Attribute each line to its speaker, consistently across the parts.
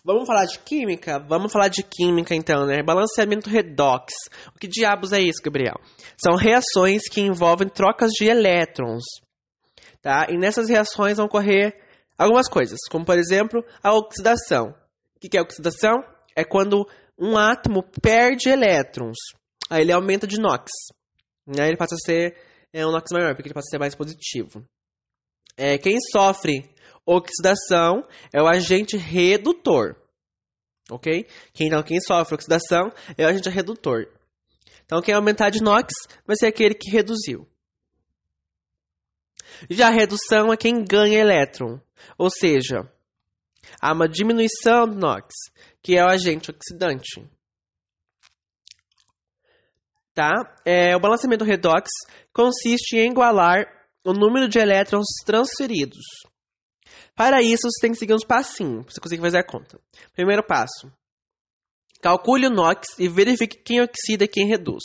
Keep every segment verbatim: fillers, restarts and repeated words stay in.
Speaker 1: Vamos falar de química? Vamos falar de química, então, né? Balanceamento redox. O que diabos é isso, Gabriel? São reações que envolvem trocas de elétrons, tá? E nessas reações vão ocorrer algumas coisas, como, por exemplo, a oxidação. O que é oxidação? É quando um átomo perde elétrons. Aí ele aumenta de NOx. Aí ele passa a ser é, um NOx maior, porque ele passa a ser mais positivo. É, quem sofre oxidação é o agente redutor. Ok? Quem, então, quem sofre oxidação é o agente redutor. Então, quem aumentar de NOx vai ser aquele que reduziu. Já a redução é quem ganha elétron. Ou seja, há uma diminuição do NOx, que é o agente oxidante. Tá? É, o balanceamento redox consiste em igualar o número de elétrons transferidos. Para isso, você tem que seguir uns passinhos, para você conseguir fazer a conta. Primeiro passo. Calcule o NOx e verifique quem oxida e quem reduz.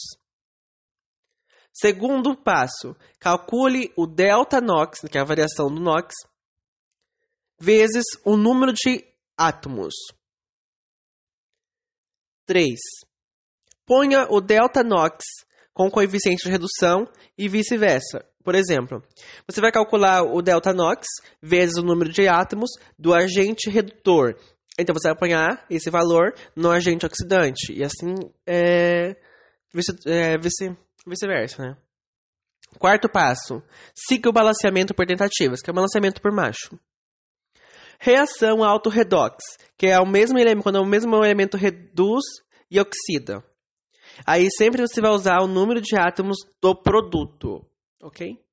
Speaker 1: Segundo passo. Calcule o delta NOx, que é a variação do NOx, vezes o número de átomos. três. Ponha o delta NOx com o coeficiente de redução e vice-versa. Por exemplo, você vai calcular o delta NOx vezes o número de átomos do agente redutor. Então, você vai apanhar esse valor no agente oxidante. E assim, é, vice, é, vice, vice-versa, né? Quarto passo. Siga o balanceamento por tentativas, que é o balanceamento por macho. Reação auto-redox, que é o mesmo elemento, quando o mesmo elemento reduz e oxida. Aí sempre você vai usar o número de átomos do produto, ok?